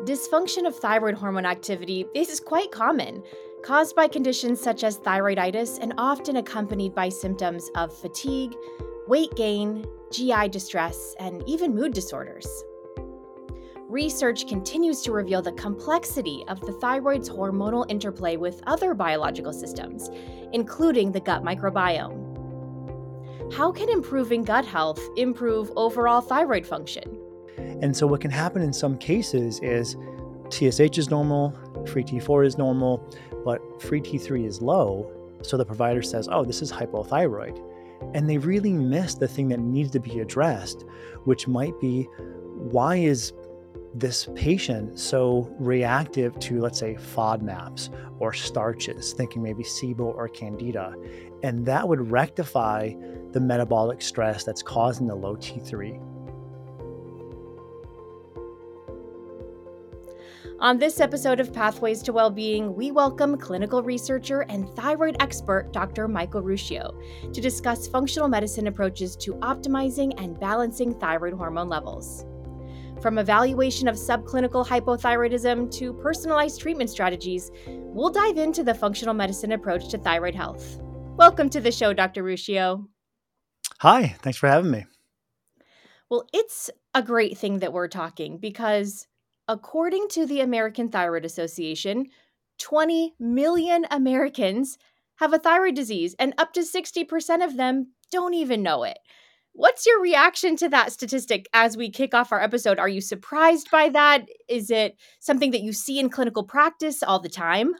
Dysfunction of thyroid hormone activity is quite common, caused by conditions such as thyroiditis and often accompanied by symptoms of fatigue, weight gain, GI distress, and even mood disorders. Research continues to reveal the complexity of the thyroid's hormonal interplay with other biological systems, including the gut microbiome. How can improving gut health improve overall thyroid function? And so what can happen in some cases is TSH is normal, free T4 is normal, but free T3 is low. So the provider says, oh, this is hypothyroid. And they really miss the thing that needs to be addressed, which might be, why is this patient so reactive to, let's say, FODMAPs or starches, thinking maybe SIBO or Candida? And that would rectify the metabolic stress that's causing the low T3. On this episode of Pathways to Wellbeing, we welcome clinical researcher and thyroid expert Dr. Michael Ruscio to discuss functional medicine approaches to optimizing and balancing thyroid hormone levels. From evaluation of subclinical hypothyroidism to personalized treatment strategies, we'll dive into the functional medicine approach to thyroid health. Welcome to the show, Dr. Ruscio. Hi, thanks for having me. Well, it's a great thing that we're talking because according to the American Thyroid Association, 20 million Americans have a thyroid disease, and up to 60% of them don't even know it. What's your reaction to that statistic as we kick off our episode? Are you surprised by that? Is it something that you see in clinical practice all the time?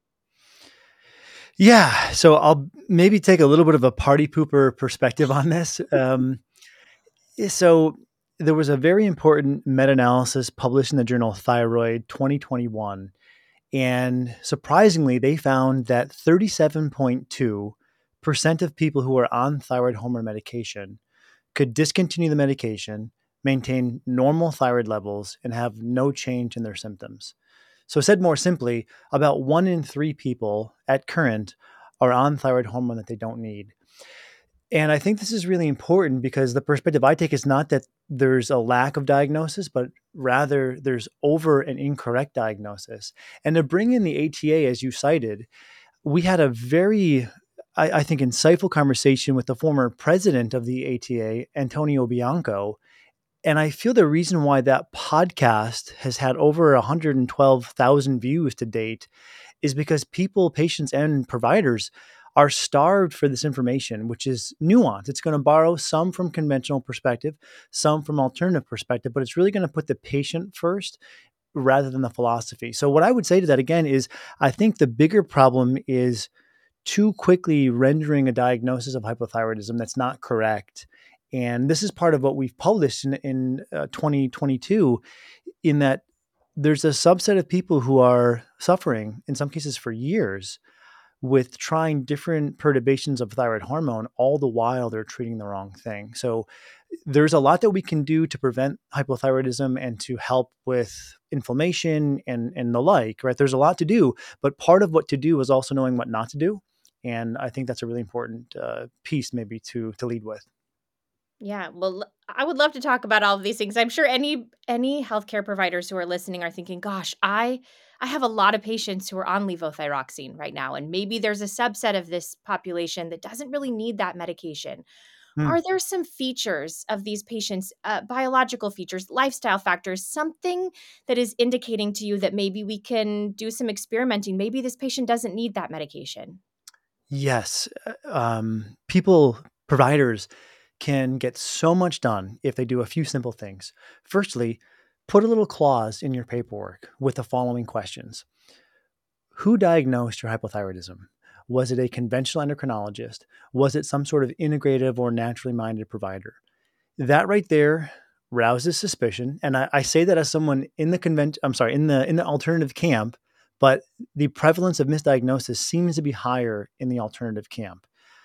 Yeah, so I'll maybe take a little bit of a party pooper perspective on this. So there was a very important meta-analysis published in the journal Thyroid 2021. And surprisingly, they found that 37.2% of people who are on thyroid hormone medication could discontinue the medication, maintain normal thyroid levels, and have no change in their symptoms. So said more simply, about 1 in 3 people at current are on thyroid hormone that they don't need. And I think this is really important because the perspective I take is not that there's a lack of diagnosis, but rather there's over and incorrect diagnosis. And to bring in the ATA, as you cited, we had a very, I think, insightful conversation with the former president of the ATA, Antonio Bianco. And I feel the reason why that podcast has had over 112,000 views to date is because people, patients, and providers are starved for this information, which is nuanced. It's going to borrow some from conventional perspective, some from alternative perspective, but it's really going to put the patient first rather than the philosophy. So what I would say to that again is I think the bigger problem is too quickly rendering a diagnosis of hypothyroidism that's not correct. And this is part of what we've published in 2022, in that there's a subset of people who are suffering, in some cases for years, with trying different perturbations of thyroid hormone, all the while they're treating the wrong thing. So there's a lot that we can do to prevent hypothyroidism and to help with inflammation and the like, right? There's a lot to do, but part of what to do is also knowing what not to do. And I think that's a really important piece maybe to lead with. Yeah, well, I would love to talk about all of these things. I'm sure any healthcare providers who are listening are thinking, "Gosh, I have a lot of patients who are on levothyroxine right now, and maybe there's a subset of this population that doesn't really need that medication." Hmm. Are there some features of these patients, biological features, lifestyle factors, something that is indicating to you that maybe we can do some experimenting? Maybe this patient doesn't need that medication. Yes. People, providers can get so much done if they do a few simple things. Firstly, put a little clause in your paperwork with the following questions. Who diagnosed your hypothyroidism? Was it a conventional endocrinologist? Was it some sort of integrative or naturally minded provider? That right there rouses suspicion. And I say that as someone in the alternative camp, but the prevalence of misdiagnosis seems to be higher in the alternative camp.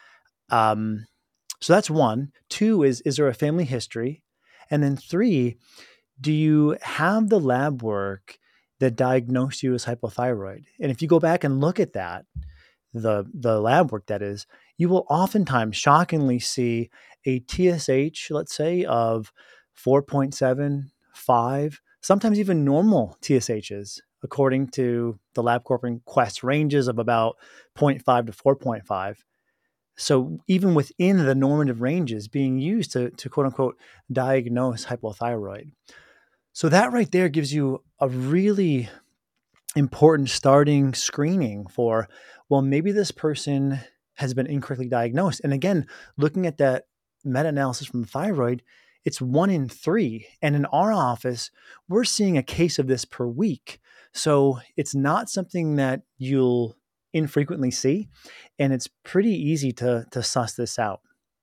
So that's one. Two is there a family history? And then three, do you have the lab work that diagnosed you as hypothyroid? And if you go back and look at that, the lab work that is, you will oftentimes shockingly see a TSH, let's say, of 4.7, 5, sometimes even normal TSHs, according to the LabCorp and Quest ranges of about 0.5 to 4.5. So even within the normative ranges being used to quote unquote diagnose hypothyroid. So that right there gives you a really important starting screening for, well, maybe this person has been incorrectly diagnosed. And again, looking at that meta-analysis from thyroid, it's 1 in 3. And in our office, we're seeing a case of this per week. So it's not something that you'll infrequently see. And it's pretty easy to suss this out.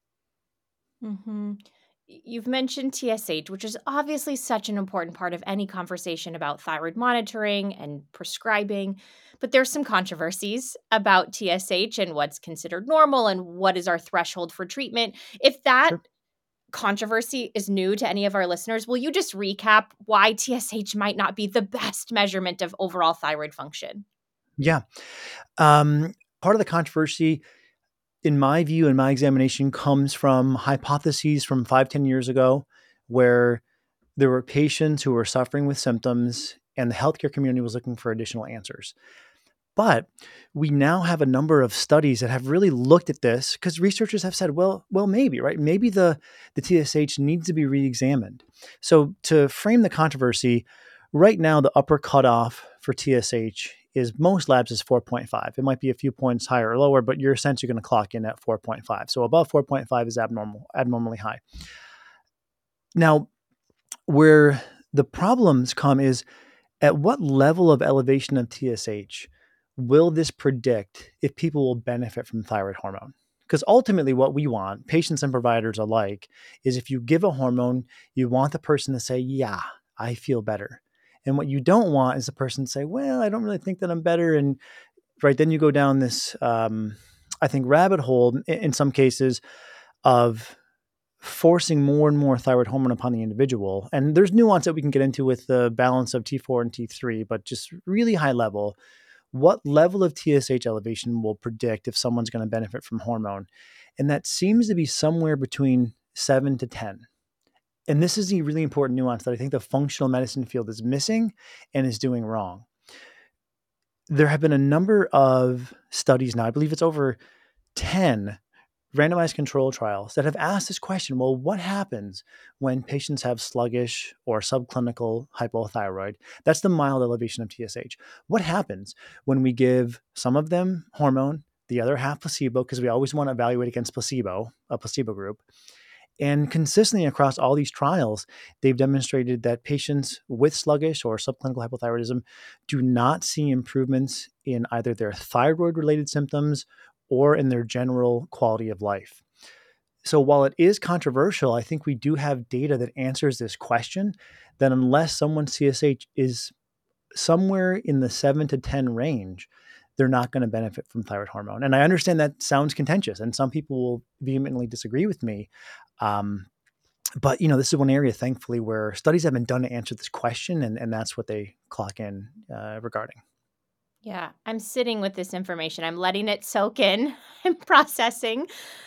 Mm-hmm. You've mentioned TSH, which is obviously such an important part of any conversation about thyroid monitoring and prescribing. But there's some controversies about TSH and what's considered normal and what is our threshold for treatment. If that Sure. controversy is new to any of our listeners, will you just recap why TSH might not be the best measurement of overall thyroid function? Yeah. Part of the controversy, in my view, in my examination, comes from hypotheses from 5-10 years ago, where there were patients who were suffering with symptoms and the healthcare community was looking for additional answers. But we now have a number of studies that have really looked at this, because researchers have said, well, maybe, right? Maybe the TSH needs to be re-examined. So to frame the controversy, right now the upper cutoff for TSH is most labs is 4.5. It might be a few points higher or lower, but you're essentially going to clock in at 4.5. So above 4.5 is abnormally high. Now, where the problems come is, at what level of elevation of TSH will this predict if people will benefit from thyroid hormone? Because ultimately, what we want, patients and providers alike, is if you give a hormone, you want the person to say, yeah, I feel better. And what you don't want is the person to say, well, I don't really think that I'm better. And right then you go down this, I think, rabbit hole in some cases of forcing more and more thyroid hormone upon the individual. And there's nuance that we can get into with the balance of T4 and T3, but just really high level, what level of TSH elevation will predict if someone's going to benefit from hormone? And that seems to be somewhere between 7 to 10. And this is the really important nuance that I think the functional medicine field is missing and is doing wrong. There have been a number of studies now, I believe it's over 10 randomized control trials that have asked this question, well, what happens when patients have sluggish or subclinical hypothyroid? That's the mild elevation of TSH. What happens when we give some of them hormone, the other half placebo, because we always want to evaluate against placebo, a placebo group. And consistently across all these trials, they've demonstrated that patients with sluggish or subclinical hypothyroidism do not see improvements in either their thyroid-related symptoms or in their general quality of life. So while it is controversial, I think we do have data that answers this question, that unless someone's TSH is somewhere in the 7 to 10 range, they're not going to benefit from thyroid hormone. And I understand that sounds contentious, and some people will vehemently disagree with me. But this is one area, thankfully, where studies have been done to answer this question, and that's what they clock in regarding. Yeah, I'm sitting with this information. I'm letting it soak in. I'm processing.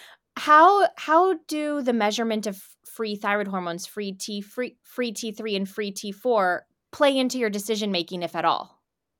How do the measurement of free thyroid hormones, free T3 and free T4 play into your decision making, if at all?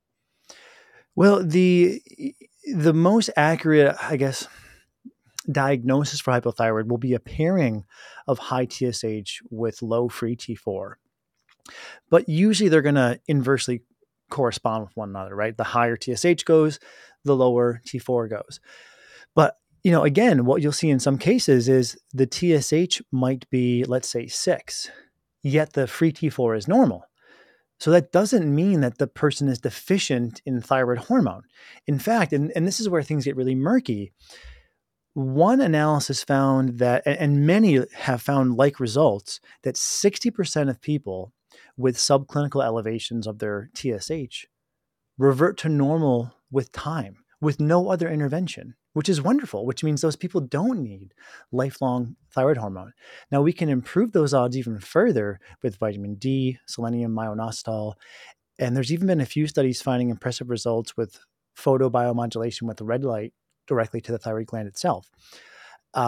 Well, the most accurate, I guess, diagnosis for hypothyroid will be a pairing of high TSH with low free T4. But usually they're going to inversely correspond with one another, right? The higher TSH goes, the lower T4 goes. But, again, what you'll see in some cases is the TSH might be, let's say, 6, yet the free T4 is normal. So that doesn't mean that the person is deficient in thyroid hormone. In fact, and this is where things get really murky, one analysis found that, and many have found like results, that 60% of people with subclinical elevations of their TSH revert to normal with time, with no other intervention, which is wonderful, which means those people don't need lifelong thyroid hormone. Now, we can improve those odds even further with vitamin D, selenium, myoinositol, and there's even been a few studies finding impressive results with photobiomodulation with red light directly to the thyroid gland itself.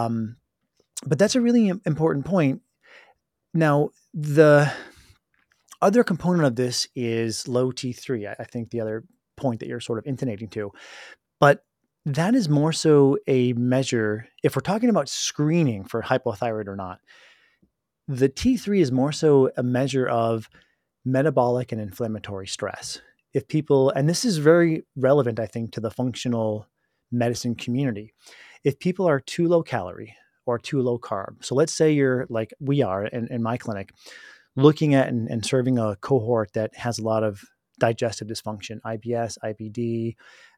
But that's a really important point. Now, the Other component of this is low T3. I think the other point that you're sort of intonating to, but that is more so a measure. If we're talking about screening for hypothyroid or not, the T3 is more so a measure of metabolic and inflammatory stress. If people, and this is very relevant, I think, to the functional medicine community, if people are too low calorie or too low carb, so let's say you're like we are in my clinic, looking at and serving a cohort that has a lot of digestive dysfunction, IBS, IBD,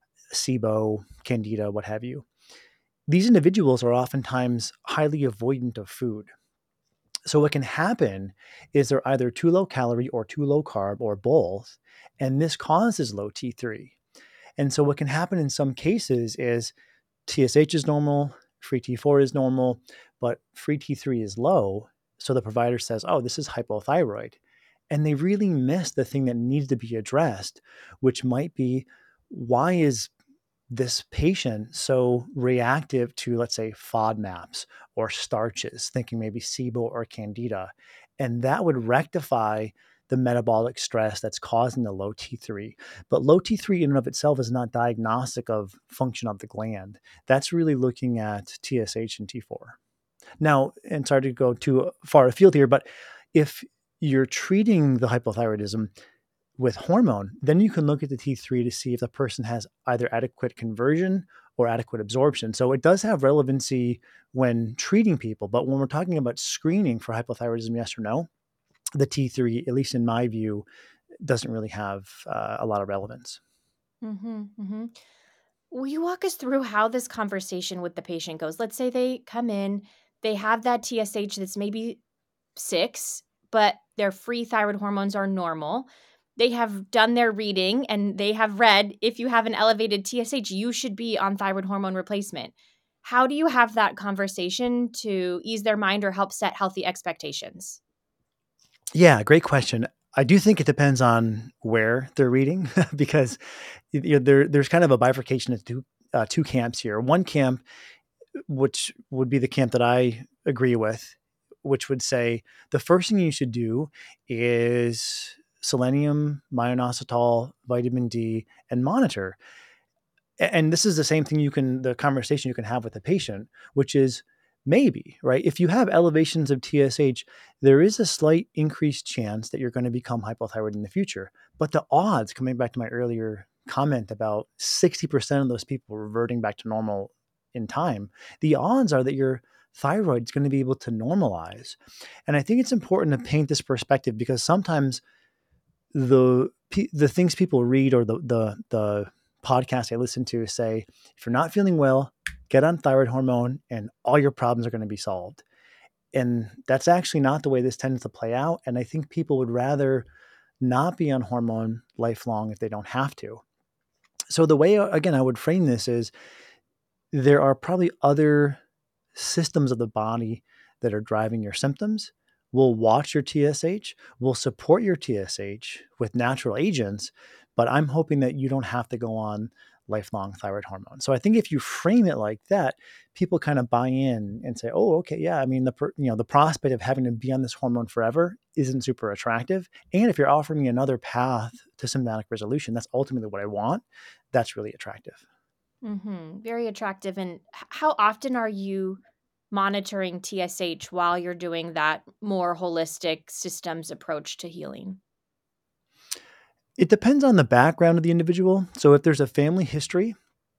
SIBO, Candida, what have you. These individuals are oftentimes highly avoidant of food. So what can happen is they're either too low calorie or too low carb or both, and this causes low T3. And so what can happen in some cases is TSH is normal, free T4 is normal, but free T3 is low. So the provider says, oh, this is hypothyroid. And they really miss the thing that needs to be addressed, which might be, why is this patient so reactive to, let's say, FODMAPs or starches, thinking maybe SIBO or Candida? And that would rectify the metabolic stress that's causing the low T3. But low T3 in and of itself is not diagnostic of function of the gland. That's really looking at TSH and T4. Now, and sorry to go too far afield here, but if you're treating the hypothyroidism with hormone, then you can look at the T3 to see if the person has either adequate conversion or adequate absorption. So it does have relevancy when treating people, but when we're talking about screening for hypothyroidism, yes or no, the T3, at least in my view, doesn't really have a lot of relevance. Mm-hmm, mm-hmm. Will you walk us through how this conversation with the patient goes? Let's say they come in, they have that TSH that's maybe 6, but their free thyroid hormones are normal. They have done their reading and they have read, if you have an elevated TSH, you should be on thyroid hormone replacement. How do you have that conversation to ease their mind or help set healthy expectations? Yeah, great question. I do think it depends on where they're reading because there's kind of a bifurcation of two camps here. One camp, which would be the camp that I agree with, which would say the first thing you should do is selenium, myoinositol, vitamin D, and monitor. And this is the same thing the conversation you can have with the patient, which is maybe, right? If you have elevations of TSH, there is a slight increased chance that you're going to become hypothyroid in the future. But the odds, coming back to my earlier comment about 60% of those people reverting back to normal in time, the odds are that your thyroid is going to be able to normalize. And I think it's important to paint this perspective because sometimes the things people read or the podcasts I listen to say, if you're not feeling well, get on thyroid hormone and all your problems are going to be solved. And that's actually not the way this tends to play out. And I think people would rather not be on hormone lifelong if they don't have to. So the way, again, I would frame this is there are probably other systems of the body that are driving your symptoms. We'll watch your TSH, we'll support your TSH with natural agents, but I'm hoping that you don't have to go on lifelong thyroid hormone. So I think if you frame it like that, people kind of buy in and say, "Oh, okay, yeah. I mean, the prospect of having to be on this hormone forever isn't super attractive." And if you're offering me another path to symptomatic resolution, that's ultimately what I want. That's really attractive. Mm-hmm. Very attractive. And how often are you monitoring TSH while you're doing that more holistic systems approach to healing? It depends on the background of the individual. So if there's a family history,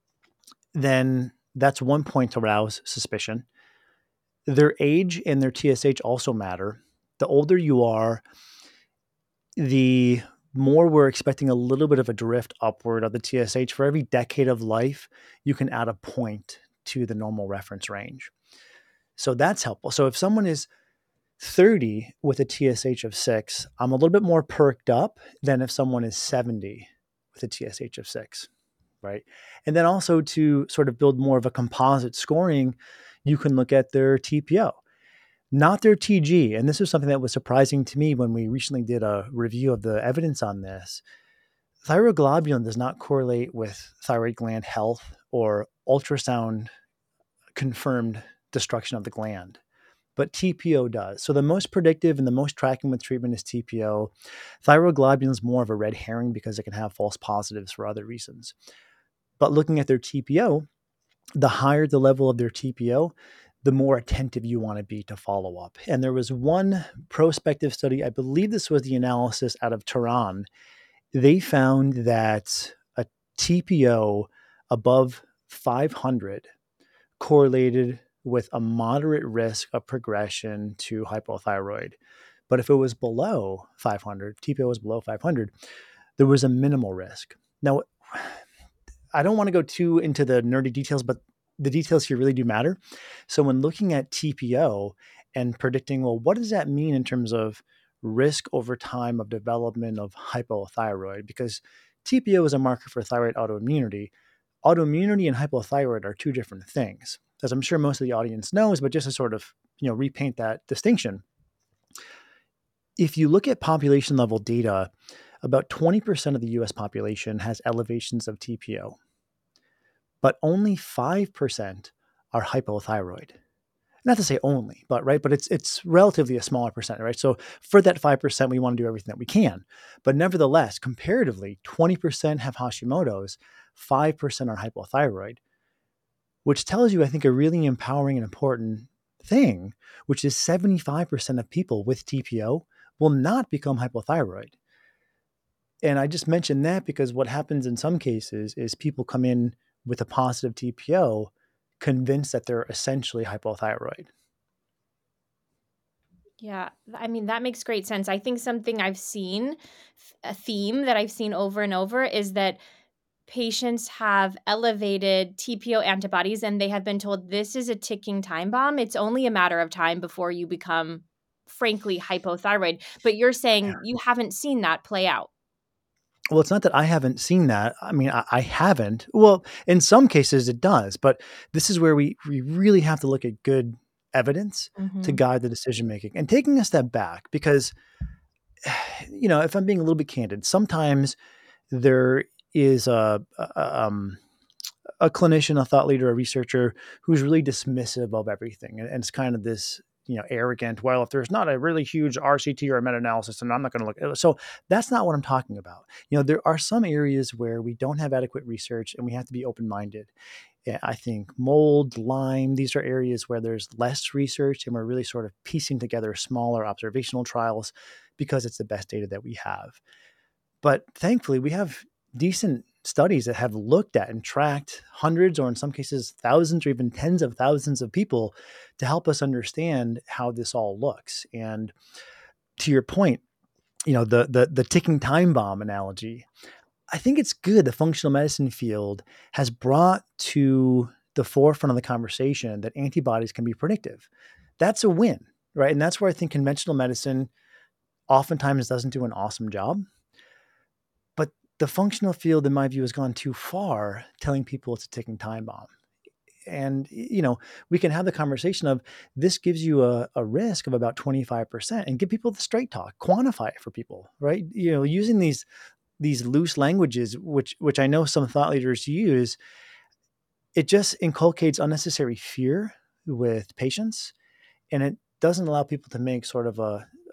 then that's one point to arouse suspicion. Their age and their TSH also matter. The older you are, the more we're expecting a little bit of a drift upward of the TSH. For every decade of life, you can add a point to the normal reference range. So that's helpful. So if someone is 30 with a TSH of 6, I'm a little bit more perked up than if someone is 70 with a TSH of 6, right? And then also to sort of build more of a composite scoring, you can look at their TPO, not their TG. And this is something that was surprising to me when we recently did a review of the evidence on this. Thyroglobulin does not correlate with thyroid gland health or ultrasound confirmed destruction of the gland. but TPO does. So the most predictive and the most tracking with treatment is TPO. Thyroglobulin is more of a red herring because it can have false positives for other reasons. But looking at their TPO, the higher the level of their TPO, the more attentive you want to be to follow up. And there was one prospective study, I believe this was the analysis out of Tehran. They found that a TPO above 500 correlated with a moderate risk of progression to hypothyroid. But if it was below 500, TPO was below 500, there was a minimal risk. Now, I don't want to go too into the nerdy details, but the details here really do matter. So when looking at TPO and predicting, well, what does that mean in terms of risk over time of development of hypothyroid? Because TPO is a marker for thyroid autoimmunity. Autoimmunity and hypothyroid are two different things, as I'm sure most of the audience knows, but just to sort of, repaint that distinction. If you look at population level data, about 20% of the US population has elevations of TPO, but only 5% are hypothyroid. Not to say only, but right, but it's relatively a smaller percent, right? So for that 5%, we want to do everything that we can. But nevertheless, comparatively, 20% have Hashimoto's, 5% are hypothyroid, which tells you, I think, a really empowering and important thing, which is 75% of people with TPO will not become hypothyroid. And I just mentioned that because what happens in some cases is people come in with a positive TPO convinced that they're essentially hypothyroid. Yeah, I mean, that makes great sense. I think something I've seen, a theme that I've seen over and over is that patients have elevated TPO antibodies and they have been told this is a ticking time bomb. It's only a matter of time before you become, frankly, hypothyroid. But you're saying you haven't seen that play out. Well, it's not that I haven't seen that. I mean, I haven't. Well, in some cases it does, but this is where we really have to look at good evidence to Mm-hmm. guide the decision making. And taking a step back, because, if I'm being a little bit candid, sometimes there is a clinician, a thought leader, a researcher who's really dismissive of everything. And it's kind of this, arrogant, well, if there's not a really huge RCT or a meta-analysis, then I'm not going to look at it. So that's not what I'm talking about. There are some areas where we don't have adequate research and we have to be open-minded. Yeah, I think mold, Lyme, these are areas where there's less research and we're really sort of piecing together smaller observational trials because it's the best data that we have. But thankfully, we have decent studies that have looked at and tracked hundreds, or in some cases, thousands or even tens of thousands of people to help us understand how this all looks. And to your point, the ticking time bomb analogy, I think it's good. The functional medicine field has brought to the forefront of the conversation that antibodies can be predictive. That's a win, right? And that's where I think conventional medicine oftentimes doesn't do an awesome job. But the functional field, in my view, has gone too far telling people it's a ticking time bomb. And, we can have the conversation of this gives you a risk of about 25% and give people the straight talk, quantify it for people, right? Using these loose languages, which I know some thought leaders use, it just inculcates unnecessary fear with patients. And it doesn't allow people to make sort of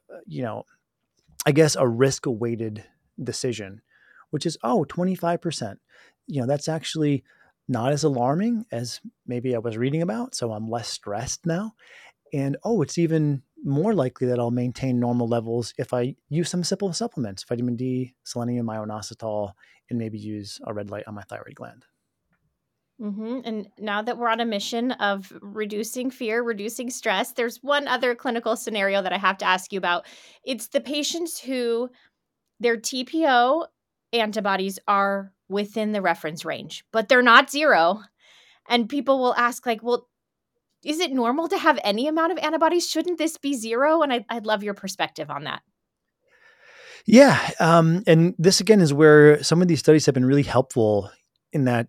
a risk weighted decision, which is, 25%. That's actually not as alarming as maybe I was reading about. So I'm less stressed now. And, it's even more likely that I'll maintain normal levels if I use some simple supplements, vitamin D, selenium, ionositol, and maybe use a red light on my thyroid gland. Mm-hmm. And now that we're on a mission of reducing fear, reducing stress, there's one other clinical scenario that I have to ask you about. It's the patients who their TPO antibodies are within the reference range, but they're not zero. And people will ask, like, well, is it normal to have any amount of antibodies? Shouldn't this be zero? And I'd love your perspective on that. Yeah. And this, again, is where some of these studies have been really helpful in that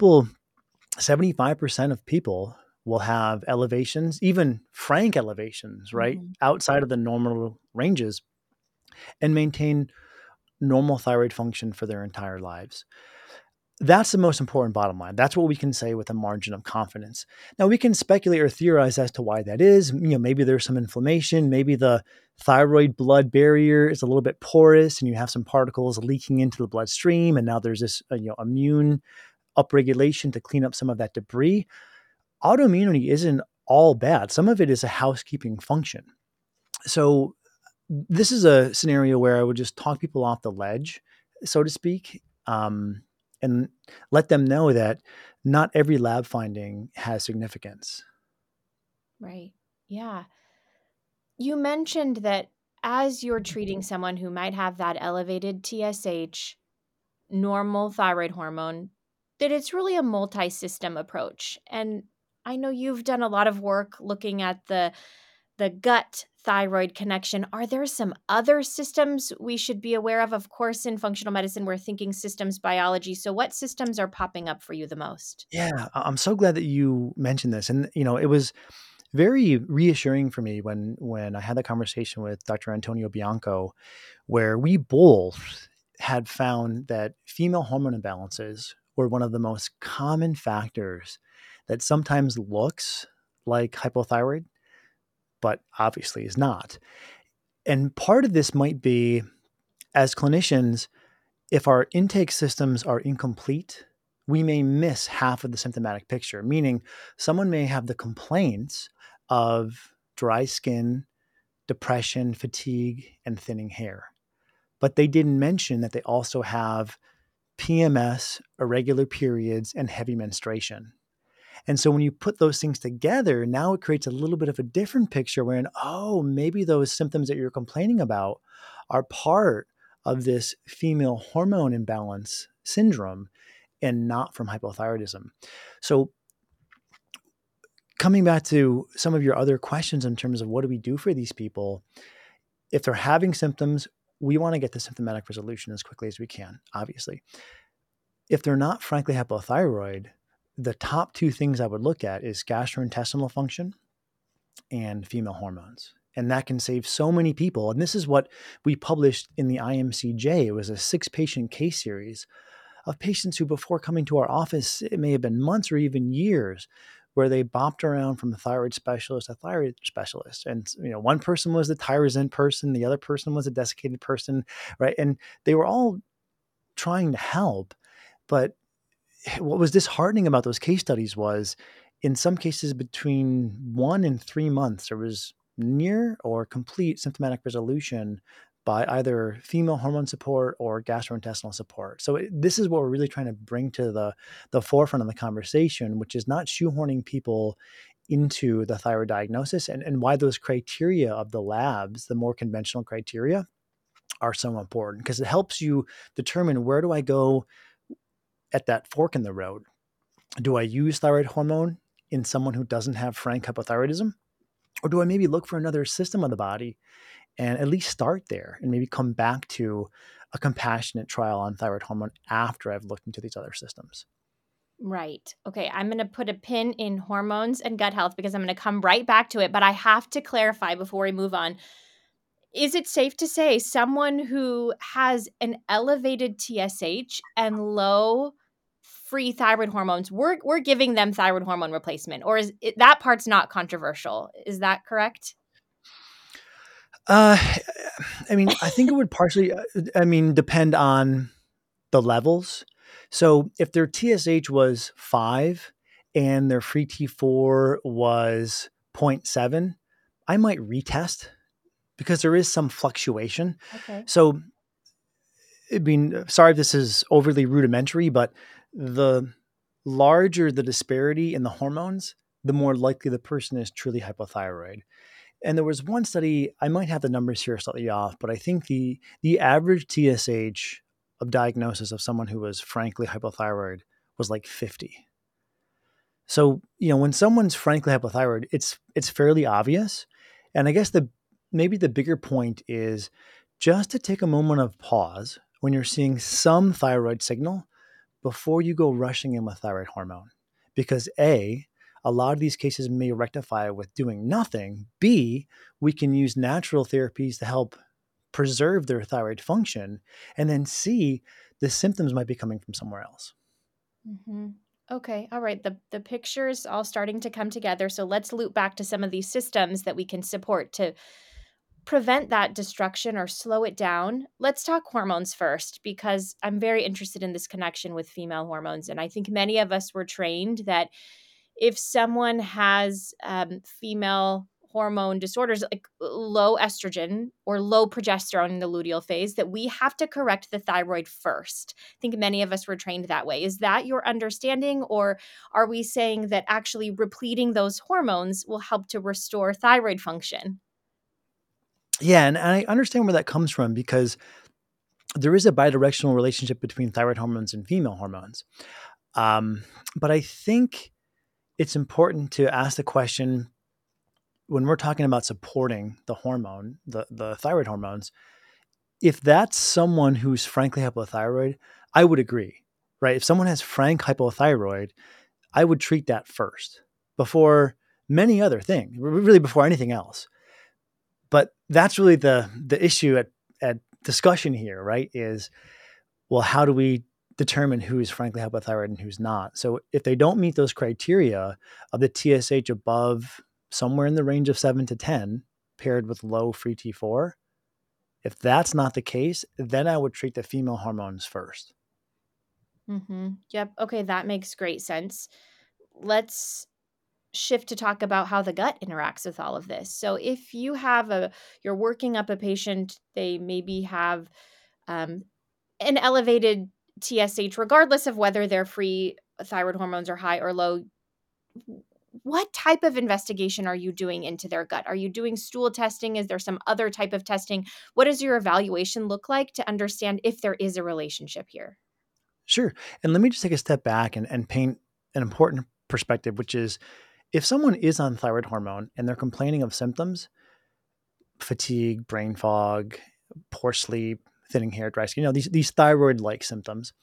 75% of people will have elevations, even frank elevations, right? Mhm. Outside of the normal ranges, and maintain normal thyroid function for their entire lives. That's the most important bottom line. That's what we can say with a margin of confidence. Now we can speculate or theorize as to why that is. Maybe there's some inflammation. Maybe the thyroid blood barrier is a little bit porous and you have some particles leaking into the bloodstream. And now there's this immune upregulation to clean up some of that debris. Autoimmunity isn't all bad. Some of it is a housekeeping function. So this is a scenario where I would just talk people off the ledge, so to speak, and let them know that not every lab finding has significance. Right. Yeah. You mentioned that as you're treating someone who might have that elevated TSH, normal thyroid hormone, that it's really a multi-system approach. And I know you've done a lot of work looking at the gut thyroid connection. Are there some other systems we should be aware of? Of course, in functional medicine, we're thinking systems biology. So what systems are popping up for you the most? Yeah, I'm so glad that you mentioned this. And it was very reassuring for me when I had the conversation with Dr. Antonio Bianco, where we both had found that female hormone imbalances were one of the most common factors that sometimes looks like hypothyroid, but obviously is not. And part of this might be, as clinicians, if our intake systems are incomplete, we may miss half of the symptomatic picture, meaning someone may have the complaints of dry skin, depression, fatigue, and thinning hair. But they didn't mention that they also have PMS, irregular periods, and heavy menstruation. And so when you put those things together, now it creates a little bit of a different picture wherein, oh, maybe those symptoms that you're complaining about are part of this female hormone imbalance syndrome and not from hypothyroidism. So coming back to some of your other questions in terms of what do we do for these people, if they're having symptoms, we want to get the symptomatic resolution as quickly as we can, obviously. If they're not frankly hypothyroid, the top two things I would look at is gastrointestinal function and female hormones. And that can save so many people. And this is what we published in the IMCJ. It was a 6-patient case series of patients who, before coming to our office, it may have been months or even years, where they bopped around from a thyroid specialist to thyroid specialist. And one person was the Thyroxin person, the other person was a desiccated person, right? And they were all trying to help. But what was disheartening about those case studies was, in some cases, between 1 and 3 months, there was near or complete symptomatic resolution by either female hormone support or gastrointestinal support. So this is what we're really trying to bring to the forefront of the conversation, which is not shoehorning people into the thyroid diagnosis, and why those criteria of the labs, the more conventional criteria, are so important, because it helps you determine, where do I go at that fork in the road? Do I use thyroid hormone in someone who doesn't have frank hypothyroidism? Or do I maybe look for another system of the body and at least start there and maybe come back to a compassionate trial on thyroid hormone after I've looked into these other systems? Right. Okay. I'm going to put a pin in hormones and gut health because I'm going to come right back to it. But I have to clarify before we move on. Is it safe to say someone who has an elevated TSH and low free thyroid hormones, we're giving them thyroid hormone replacement, or is it, that part's not controversial? Is that correct? Uh, I think it would partially, depend on the levels. So if their TSH was 5 and their free T4 was 0.7, I might retest, because there is some fluctuation. Okay. So, sorry if this is overly rudimentary, but the larger the disparity in the hormones, the more likely the person is truly hypothyroid. And there was one study, I might have the numbers here slightly off, but I think the average TSH of diagnosis of someone who was frankly hypothyroid was like 50. So, when someone's frankly hypothyroid, it's fairly obvious. And I guess maybe the bigger point is just to take a moment of pause when you're seeing some thyroid signal before you go rushing in with thyroid hormone. Because a lot of these cases may rectify with doing nothing. B, we can use natural therapies to help preserve their thyroid function. And then C, the symptoms might be coming from somewhere else. Mm-hmm. Okay. All right. The picture's all starting to come together. So let's loop back to some of these systems that we can support to prevent that destruction or slow it down. Let's talk hormones first, because I'm very interested in this connection with female hormones. And I think many of us were trained that if someone has female hormone disorders like low estrogen or low progesterone in the luteal phase, that we have to correct the thyroid first. I think many of us were trained that way. Is that your understanding, or are we saying that actually repleting those hormones will help to restore thyroid function? Yeah, and I understand where that comes from because there is a bidirectional relationship between thyroid hormones and female hormones. Um, but I think it's important to ask the question when we're talking about supporting the hormone, the thyroid hormones, if that's someone who's frankly hypothyroid, I would agree, right? If someone has frank hypothyroid, I would treat that first before many other things, really before anything else. But that's really the issue at discussion here, right? Is, well, how do we determine who is frankly hypothyroid and who's not? So if they don't meet those criteria of the TSH above somewhere in the range of 7 to 10 paired with low free T4, if that's not the case, then I would treat the female hormones first. Mm-hmm. Yep. Okay, that makes great sense. Let's shift to talk about how the gut interacts with all of this. So if you're working up a patient, they maybe have um, an elevated TSH, regardless of whether their free thyroid hormones are high or low. What type of investigation are you doing into their gut? Are you doing stool testing? Is there some other type of testing? What does your evaluation look like to understand if there is a relationship here? Sure. And let me just take a step back and paint an important perspective, which is if someone is on thyroid hormone and they're complaining of symptoms, fatigue, brain fog, poor sleep, thinning hair, dry skin, these thyroid-like symptoms,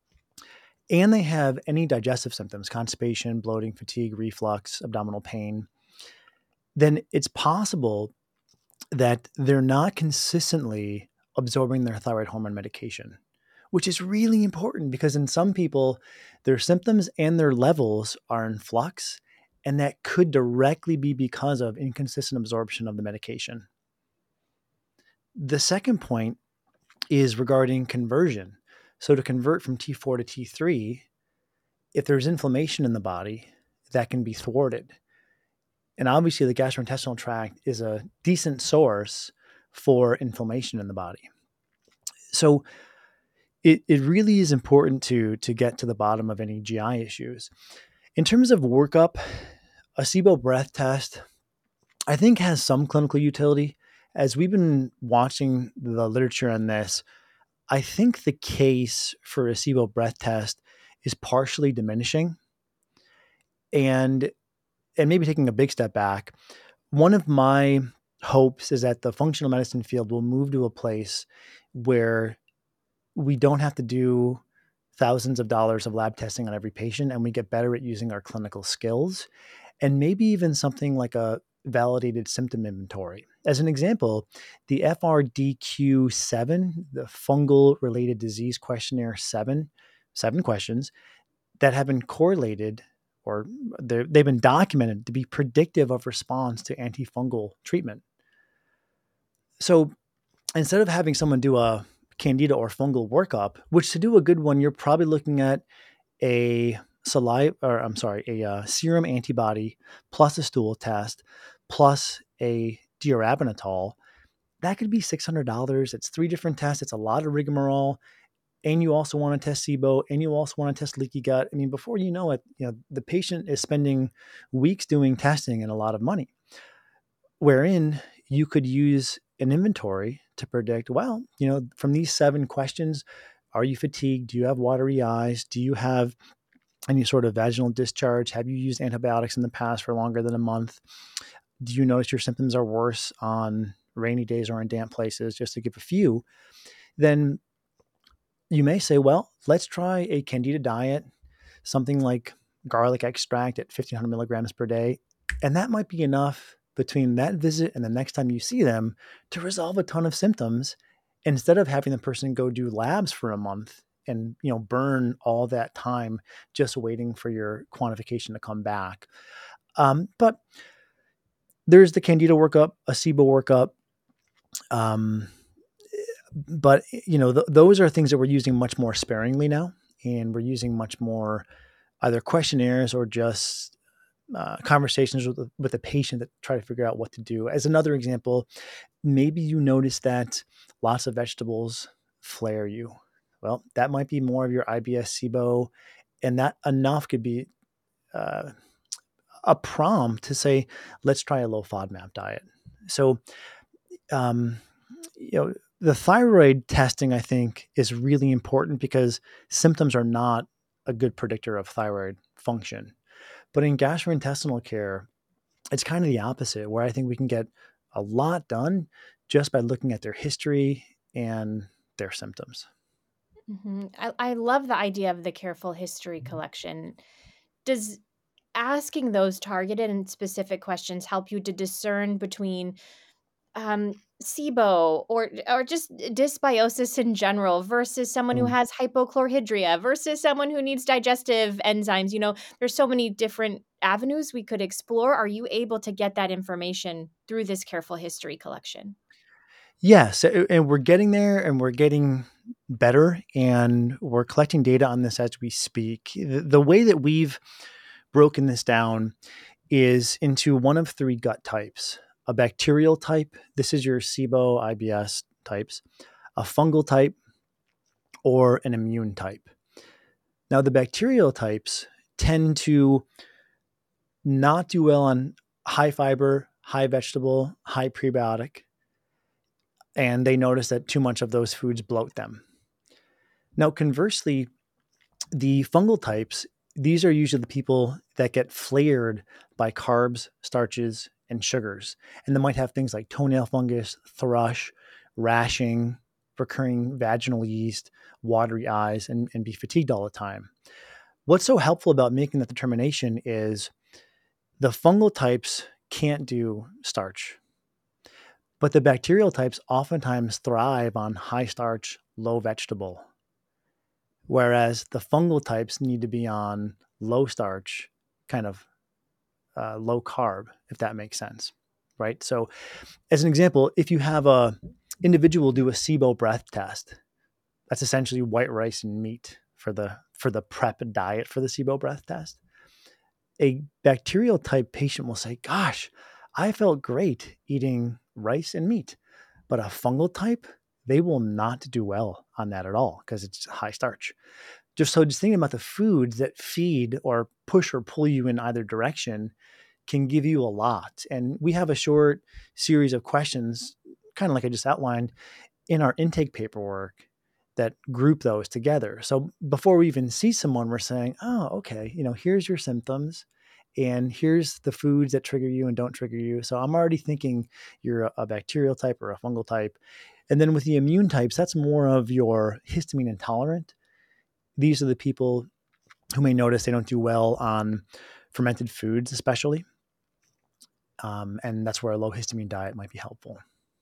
and they have any digestive symptoms, constipation, bloating, fatigue, reflux, abdominal pain, then it's possible that they're not consistently absorbing their thyroid hormone medication, which is really important because in some people, their symptoms and their levels are in flux, and that could directly be because of inconsistent absorption of the medication. The second point is regarding conversion. So to convert from T4 to T3, if there's inflammation in the body, that can be thwarted. And obviously, the gastrointestinal tract is a decent source for inflammation in the body. So it really is important to get to the bottom of any GI issues. In terms of workup, a SIBO breath test, I think, has some clinical utility. As we've been watching the literature on this, I think the case for a SIBO breath test is partially diminishing. And maybe taking a big step back, one of my hopes is that the functional medicine field will move to a place where we don't have to do thousands of dollars of lab testing on every patient and we get better at using our clinical skills and maybe even something like a validated symptom inventory. As an example, the FRDQ7, the fungal related disease questionnaire 7 questions that have been correlated or they've been documented to be predictive of response to antifungal treatment. So instead of having someone do a candida or fungal workup, which to do a good one, you're probably looking at a serum antibody plus a stool test plus a diarabinitol. That could be $600. It's 3 different tests. It's a lot of rigmarole. And you also want to test SIBO, and you also want to test leaky gut. I mean, before you know it, the patient is spending weeks doing testing and a lot of money. Wherein you could use an inventory to predict, well, from these 7 questions, are you fatigued? Do you have watery eyes? Do you have any sort of vaginal discharge? Have you used antibiotics in the past for longer than a month? Do you notice your symptoms are worse on rainy days or in damp places, just to give a few? Then you may say, well, let's try a candida diet, something like garlic extract at 1,500 milligrams per day. And that might be enough between that visit and the next time you see them to resolve a ton of symptoms instead of having the person go do labs for a month and burn all that time just waiting for your quantification to come back. But there's the Candida workup, a SIBO workup. Um, but those are things that we're using much more sparingly now, and we're using much more either questionnaires or just conversations with a patient that try to figure out what to do. As another example, maybe you notice that lots of vegetables flare you. Well, that might be more of your IBS SIBO, and that enough could be uh, a prompt to say, let's try a low FODMAP diet. So, um, the thyroid testing, I think, is really important because symptoms are not a good predictor of thyroid function. But in gastrointestinal care, it's kind of the opposite, where I think we can get a lot done just by looking at their history and their symptoms. I love the idea of the careful history collection. Does asking those targeted and specific questions help you to discern between SIBO or just dysbiosis in general versus someone who Mm. has hypochlorhydria versus someone who needs digestive enzymes? There's so many different avenues we could explore. Are you able to get that information through this careful history collection? Yes, and we're getting there, and we're getting better, and we're collecting data on this as we speak. The way that we've broken this down is into one of three gut types: a bacterial type, this is your SIBO, IBS types; a fungal type; or an immune type. Now, the bacterial types tend to not do well on high fiber, high vegetable, high prebiotic, and they notice that too much of those foods bloat them. Now, conversely, the fungal types, these are usually the people that get flared by carbs, starches, and sugars. And they might have things like toenail fungus, thrush, rashing, recurring vaginal yeast, watery eyes, and be fatigued all the time. What's so helpful about making that determination is the fungal types can't do starch, but the bacterial types oftentimes thrive on high starch, low vegetable, whereas the fungal types need to be on low starch, kind of low carb, if that makes sense, right? So, as an example, if you have a individual do a SIBO breath test, that's essentially white rice and meat for the prep diet for the SIBO breath test. A bacterial type patient will say, "Gosh, I felt great eating rice and meat," but a fungal type, they will not do well on that at all because it's high starch. Just thinking about the foods that feed or push or pull you in either direction can give you a lot. And we have a short series of questions, kind of like I just outlined, in our intake paperwork that group those together. So before we even see someone, we're saying, oh, okay, here's your symptoms and here's the foods that trigger you and don't trigger you. So I'm already thinking you're a bacterial type or a fungal type. And then with the immune types, that's more of your histamine intolerant. These are the people who may notice they don't do well on fermented foods, especially. And that's where a low histamine diet might be helpful.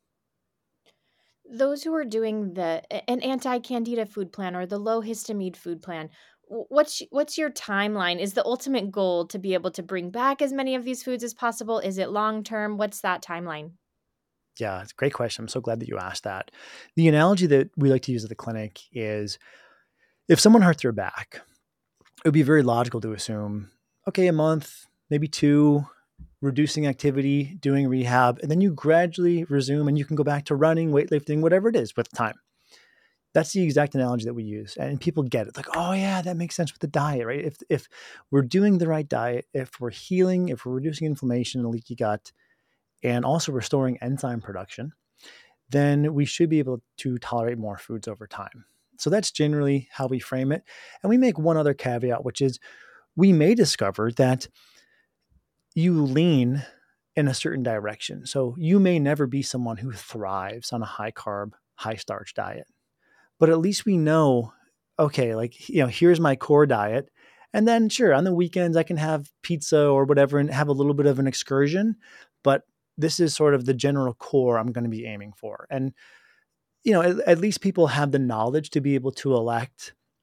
Those who are doing an anti-candida food plan or the low histamine food plan, what's your timeline? Is the ultimate goal to be able to bring back as many of these foods as possible? Is it long term? What's that timeline? Yeah, it's a great question. I'm so glad that you asked that. The analogy that we like to use at the clinic is if someone hurt their back, it would be very logical to assume, okay, a month, maybe two, reducing activity, doing rehab, and then you gradually resume and you can go back to running, weightlifting, whatever it is with time. That's the exact analogy that we use. And people get it. Like, oh yeah, that makes sense with the diet, right? If we're doing the right diet, if we're healing, if we're reducing inflammation in a leaky gut, and also restoring enzyme production, then we should be able to tolerate more foods over time. So that's generally how we frame it. And we make one other caveat, which is we may discover that you lean in a certain direction. So you may never be someone who thrives on a high carb, high starch diet, but at least we know, okay, like, here's my core diet. And then sure, on the weekends I can have pizza or whatever and have a little bit of an excursion, but this is sort of the general core I'm going to be aiming for. And, at least people have the knowledge to be able to elect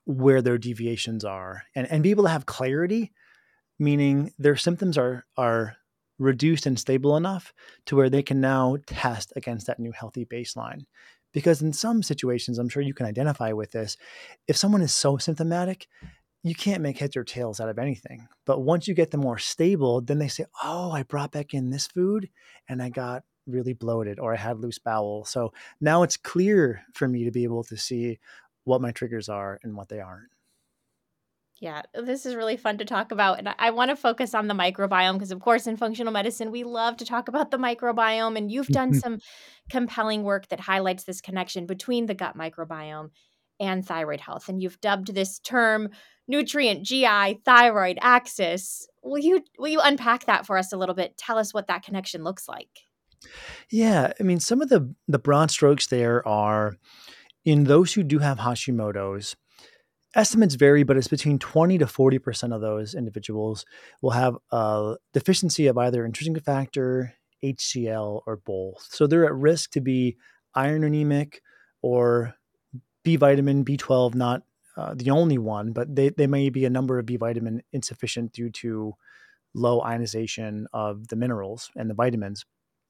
where their deviations are and be able to have clarity, meaning their symptoms are reduced and stable enough to where they can now test against that new healthy baseline. Because in some situations, I'm sure you can identify with this, if someone is so symptomatic, you can't make heads or tails out of anything. But once you get them more stable, then they say, oh, I brought back in this food and I got really bloated or I had loose bowel. So now it's clear for me to be able to see what my triggers are and what they aren't. Yeah, this is really fun to talk about. And I want to focus on the microbiome because, of course, in functional medicine, we love to talk about the microbiome. And you've done some compelling work that highlights this connection between the gut microbiome and thyroid health. And you've dubbed this term nutrient GI thyroid axis. Will you unpack that for us a little bit? Tell us what that connection looks like. Yeah, I mean, some of the broad strokes there are in those who do have Hashimoto's. Estimates vary, but it's between 20 to 40% of those individuals will have a deficiency of either intrinsic factor, HCl, or both. So they're at risk to be iron anemic or B vitamin, B12, not the only one, but they may be a number of B vitamin insufficient due to low ionization of the minerals and the vitamins.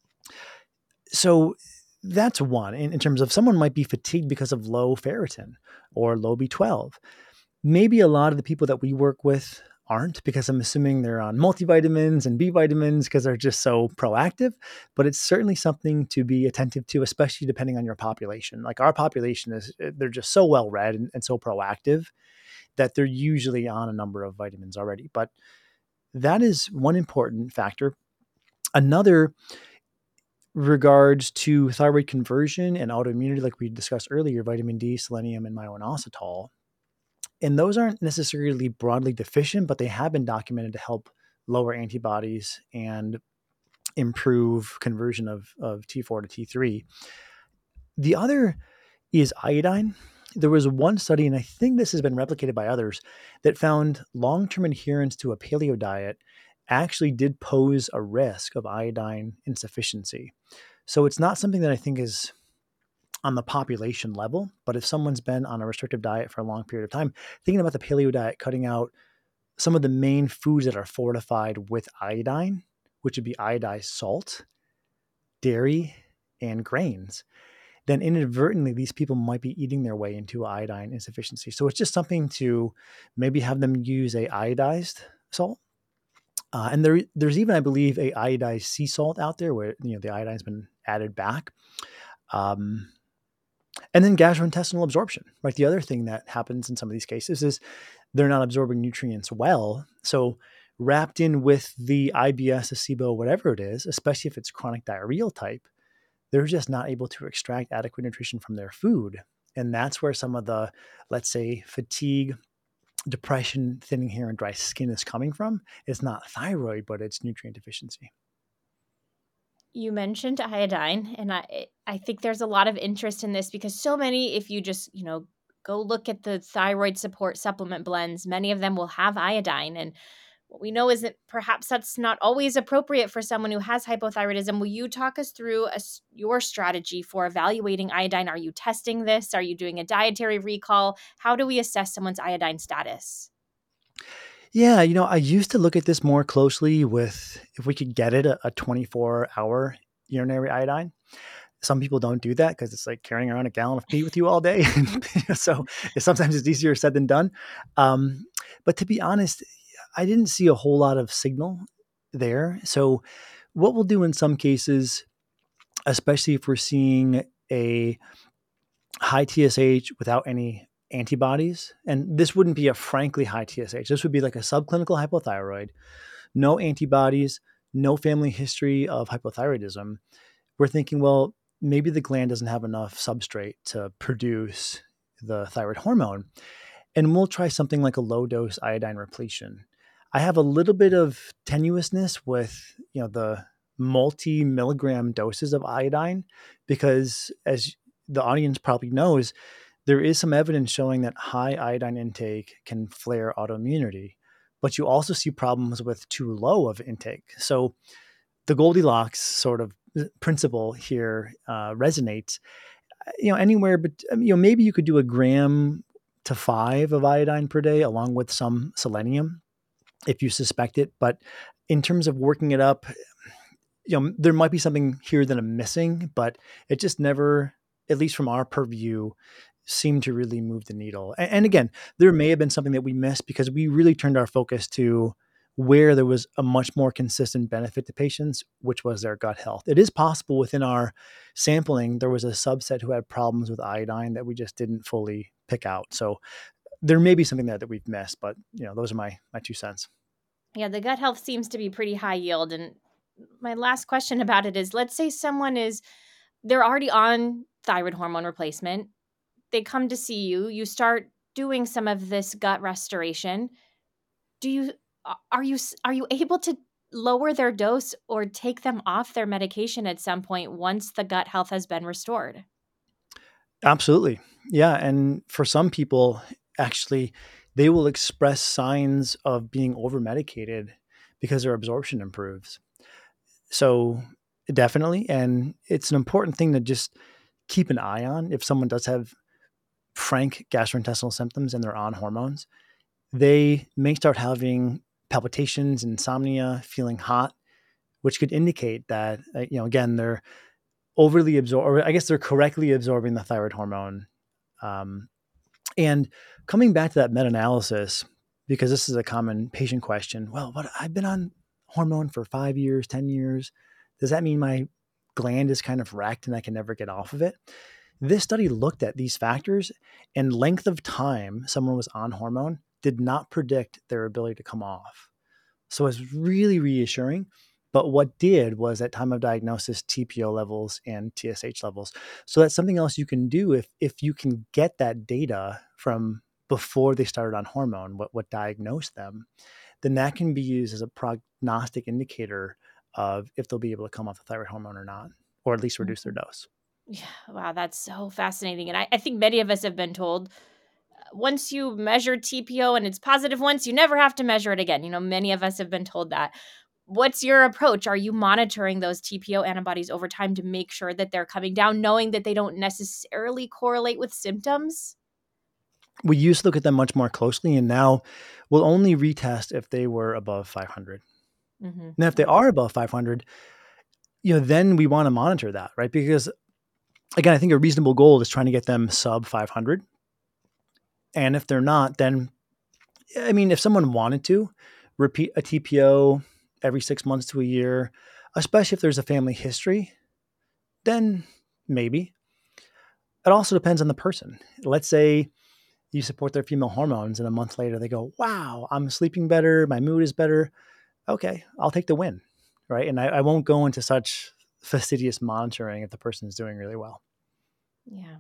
So that's one in terms of someone might be fatigued because of low ferritin or low B12. Maybe a lot of the people that we work with aren't, because I'm assuming they're on multivitamins and B vitamins because they're just so proactive, but it's certainly something to be attentive to, especially depending on your population. Like our population they're just so well read and so proactive that they're usually on a number of vitamins already. But that is one important factor. Another regards to thyroid conversion and autoimmunity, like we discussed earlier, vitamin D, selenium, and myo-inositol. And those aren't necessarily broadly deficient, but they have been documented to help lower antibodies and improve conversion of T4 to T3. The other is iodine. There was one study, and I think this has been replicated by others, that found long-term adherence to a paleo diet actually did pose a risk of iodine insufficiency. So it's not something that I think is on the population level, but if someone's been on a restrictive diet for a long period of time, thinking about the paleo diet, cutting out some of the main foods that are fortified with iodine, which would be iodized salt, dairy, and grains, then inadvertently these people might be eating their way into iodine insufficiency. So it's just something to maybe have them use a iodized salt. And there's even, I believe, a iodized sea salt out there where the iodine's been added back. And then gastrointestinal absorption, right? The other thing that happens in some of these cases is they're not absorbing nutrients well. So wrapped in with the IBS, the SIBO, whatever it is, especially if it's chronic diarrheal type, they're just not able to extract adequate nutrition from their food. And that's where some of the, let's say, fatigue, depression, thinning hair, and dry skin is coming from. It's not thyroid, but it's nutrient deficiency. You mentioned iodine, and I think there's a lot of interest in this because so many, if you just, go look at the thyroid support supplement blends, many of them will have iodine. And what we know is that perhaps that's not always appropriate for someone who has hypothyroidism. Will you talk us through your strategy for evaluating iodine? Are you testing this? Are you doing a dietary recall? How do we assess someone's iodine status? Yeah, I used to look at this more closely with if we could get it a 24-hour urinary iodine. Some people don't do that because it's like carrying around a gallon of pee with you all day. So sometimes it's easier said than done. But to be honest, I didn't see a whole lot of signal there. So what we'll do in some cases, especially if we're seeing a high TSH without any antibodies, and this wouldn't be a frankly high TSH. This would be like a subclinical hypothyroid, no antibodies, no family history of hypothyroidism. We're thinking, well, maybe the gland doesn't have enough substrate to produce the thyroid hormone. And we'll try something like a low dose iodine repletion. I have a little bit of tenuousness with, the multi-milligram doses of iodine because, as the audience probably knows, there is some evidence showing that high iodine intake can flare autoimmunity, but you also see problems with too low of intake. So the Goldilocks sort of principle here resonates. Anywhere, but maybe you could do 1 gram to 5 of iodine per day, along with some selenium if you suspect it. But in terms of working it up, there might be something here that I'm missing, but it just never, at least from our purview, seemed to really move the needle. And again, there may have been something that we missed because we really turned our focus to where there was a much more consistent benefit to patients, which was their gut health. It is possible within our sampling, there was a subset who had problems with iodine that we just didn't fully pick out. So there may be something there that we've missed, but those are my 2 cents. Yeah, the gut health seems to be pretty high yield. And my last question about it is, let's say they're already on thyroid hormone replacement. They come to see you, you start doing some of this gut restoration. Are you able to lower their dose or take them off their medication at some point once the gut health has been restored? Absolutely. Yeah. And for some people, actually, they will express signs of being over medicated because their absorption improves. So definitely. And it's an important thing to just keep an eye on if someone does have frank gastrointestinal symptoms and they're on hormones. They may start having palpitations, insomnia, feeling hot, which could indicate that, again, they're overly absorbed, or I guess they're correctly absorbing the thyroid hormone. And coming back to that meta-analysis, because this is a common patient question. Well, I've been on hormone for 5 years, 10 years. Does that mean my gland is kind of wrecked and I can never get off of it? This study looked at these factors, and length of time someone was on hormone did not predict their ability to come off. So it's really reassuring. But what did was at time of diagnosis, TPO levels and TSH levels. So that's something else you can do if you can get that data from before they started on hormone, what diagnosed them, then that can be used as a prognostic indicator of if they'll be able to come off the thyroid hormone or not, or at least reduce their dose. Yeah, wow, that's so fascinating. And I think many of us have been told once you measure TPO and it's positive once, you never have to measure it again. Many of us have been told that. What's your approach? Are you monitoring those TPO antibodies over time to make sure that they're coming down, knowing that they don't necessarily correlate with symptoms? We used to look at them much more closely, and now we'll only retest if they were above 500. Mm-hmm. Now, if they are above 500, then we want to monitor that, right? Because again, I think a reasonable goal is trying to get them sub 500. And if they're not, then, if someone wanted to repeat a TPO every 6 months to a year, especially if there's a family history, then maybe. It also depends on the person. Let's say you support their female hormones and a month later they go, wow, I'm sleeping better. My mood is better. Okay, I'll take the win, right? And I won't go into such fastidious monitoring if the person is doing really well. Yeah,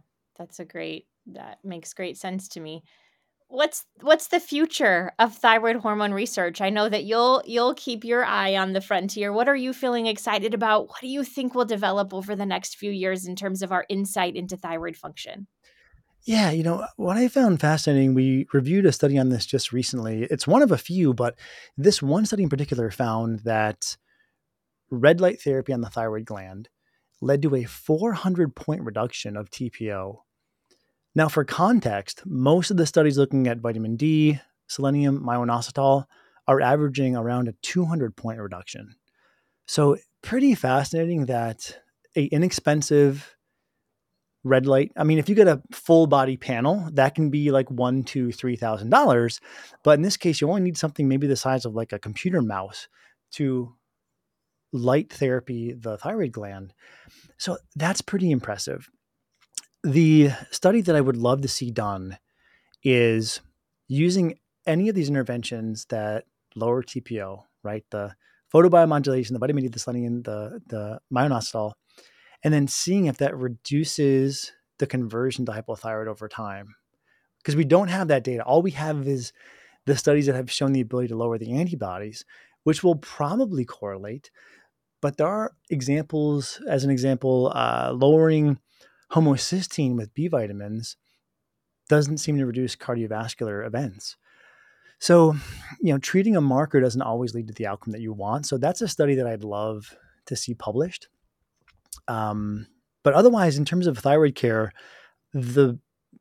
that makes great sense to me. What's the future of thyroid hormone research? I know that you'll keep your eye on the frontier. What are you feeling excited about? What do you think will develop over the next few years in terms of our insight into thyroid function? Yeah, what I found fascinating, we reviewed a study on this just recently. It's one of a few, but this one study in particular found that red light therapy on the thyroid gland led to a 400-point reduction of TPO. Now, for context, most of the studies looking at vitamin D, selenium, myo-inositol are averaging around a 200-point reduction. So pretty fascinating that a inexpensive red light. If you get a full body panel, that can be like $1,000 to $3,000. But in this case, you only need something maybe the size of like a computer mouse to light therapy the thyroid gland. So that's pretty impressive. The study that I would love to see done is using any of these interventions that lower TPO, right? The photobiomodulation, the vitamin D, the selenium, the myo-inositol, and then seeing if that reduces the conversion to hypothyroid over time. Because we don't have that data. All we have is the studies that have shown the ability to lower the antibodies, which will probably correlate. But there are examples, as an example, lowering homocysteine with B vitamins doesn't seem to reduce cardiovascular events. So, treating a marker doesn't always lead to the outcome that you want. So that's a study that I'd love to see published. But otherwise, in terms of thyroid care, the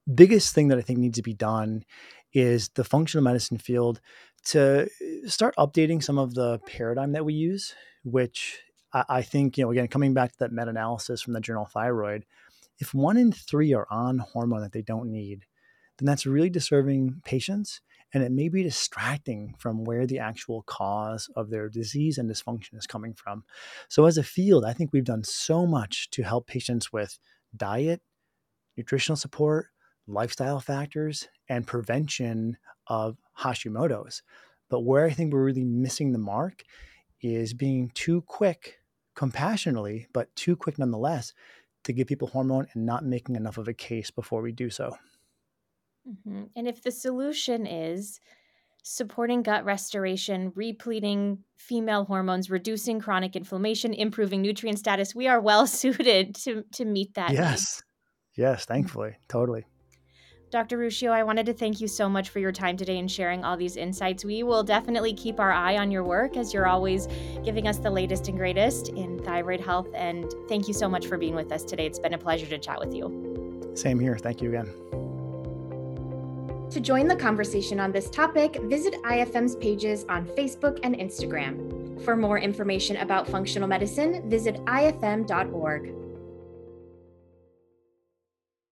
biggest thing that I think needs to be done is the functional medicine field to start updating some of the paradigm that we use, which I think, again, coming back to that meta-analysis from the journal Thyroid, if 1 in 3 are on hormone that they don't need, then that's really disturbing patients, and it may be distracting from where the actual cause of their disease and dysfunction is coming from. So as a field, I think we've done so much to help patients with diet, nutritional support, lifestyle factors, and prevention of Hashimoto's. But where I think we're really missing the mark is being too quick, compassionately, but too quick nonetheless, to give people hormone and not making enough of a case before we do so. And if the solution is supporting gut restoration, repleting female hormones, reducing chronic inflammation, improving nutrient status, we are well suited to meet that need. Yes, thankfully, totally. Dr. Ruscio, I wanted to thank you so much for your time today and sharing all these insights. We will definitely keep our eye on your work, as you're always giving us the latest and greatest in thyroid health. And thank you so much for being with us today. It's been a pleasure to chat with you. Same here. Thank you again. To join the conversation on this topic, visit IFM's pages on Facebook and Instagram. For more information about functional medicine, visit ifm.org.